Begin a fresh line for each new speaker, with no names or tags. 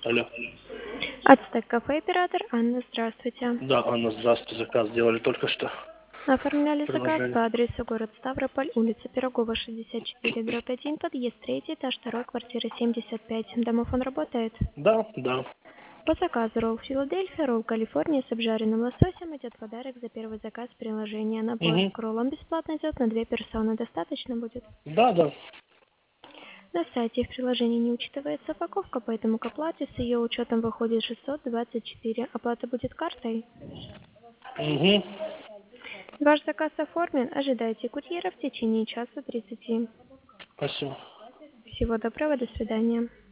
Алло.
Ацтек кафе, оператор Анна, здравствуйте.
Да, Анна, здравствуйте. Заказ сделали только что.
Оформляли заказ
Приложение.
по адресу город Ставрополь, улица Пирогова, 64/1, подъезд 3, этаж 2, квартира 75. Домофон работает?
Да, да.
По заказу ролл Филадельфия, ролл Калифорния с обжаренным лососем идет подарок за первый заказ приложения. Набор
Угу.
к роллам бесплатно идет на 2 персоны. Достаточно будет?
Да, да.
На сайте и в приложении не учитывается упаковка, поэтому к оплате с ее учетом выходит 624. Оплата будет картой?
Угу.
Ваш заказ оформлен. Ожидайте курьера в течение часа 30.
Спасибо.
Всего доброго, до свидания.